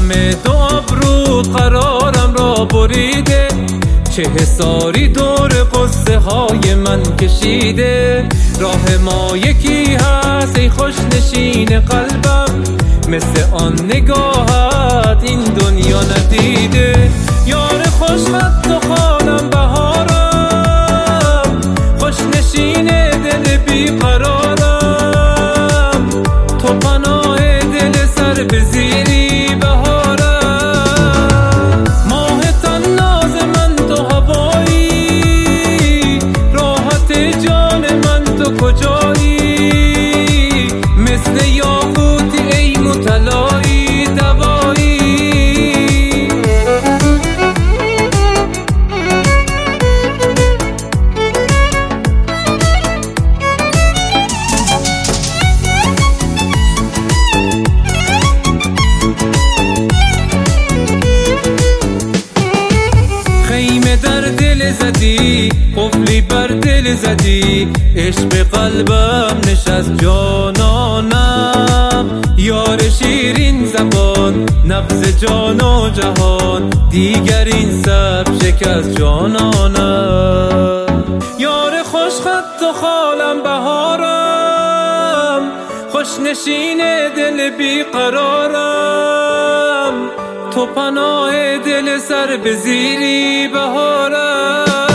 همه دو ابرو قرارم را بریده، چه حصاری دور قصه های من کشیده. راه ما یکی هست ای خوش نشین قلبم، مثل آن نگاهت این دنیا ندیده. یار خوشخط و خانم بهارم، خوش نشین دل بیقرارم، تو پناه دل سر به زیری بهارم. ماه تناز من تو هوایی، راحت جان من تو کجایی، مثل یاقوتی ای مطلایی دوایی. خیمه در دل زدی، قفلی بر دل زدی، عشق قلبم نشست جانانم. یار شیرین زبان، نبض جان و جهان، دیگر این سب شکست جانانم. یار خوشخط و خالم بهارم، خوش نشین دل بیقرارم، تو پناه دل سر به زیری بهارم.